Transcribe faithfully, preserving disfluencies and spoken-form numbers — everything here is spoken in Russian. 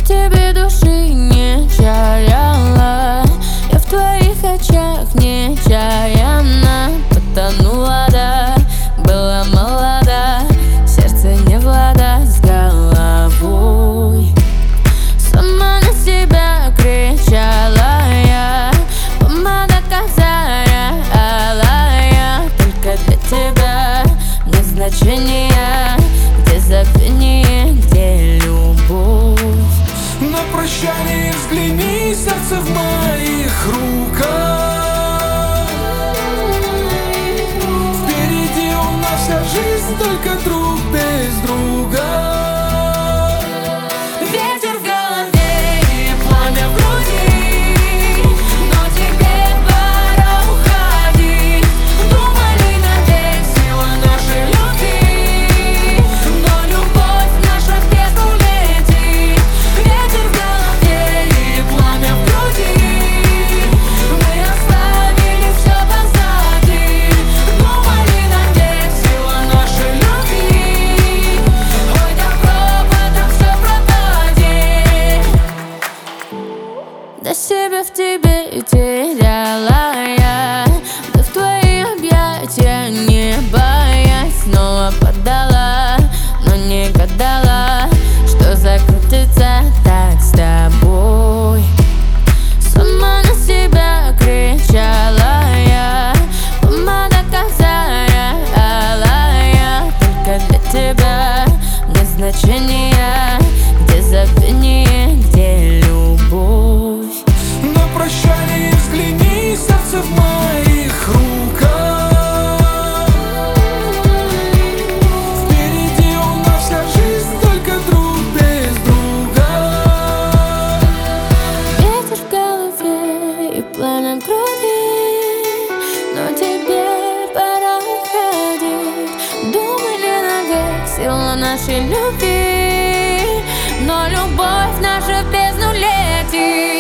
тебе души не чаяла, я в твоих очах нечаянно потонула, да, была молода, сердце не влада с головой. Сама на себя кричала я, помада козая, алая, только для тебя нет значения, где забвение, где любовь. На прощание взгляни, сердце в моих руках. Впереди у нас вся жизнь, только друг без друга. Ветер в голове и пламя в груди, но тебе пора уходить. Думали навек сила нашей любви, но любовь наша в бездну летит. Ветер в голове и пламя в груди, мы оставили все позади. Думали навек сила нашей любви, ой, да пропадом все пропадет. Да себя в тебе теряла я, да в твои объятия не боясь снова поддала, но не гадала, что закрутится так с тобой. Сама на себя кричала я, помада козая, алая, только для тебя нет значения, где забвение, где любовь. На прощание взгляни, сердце в моих руках. Впереди у нас вся жизнь, только друг без друга. Ветер в голове и пламя в груди, но теперь пора уходить. Думали навек сила нашей любви, но любовь наша в бездну летит.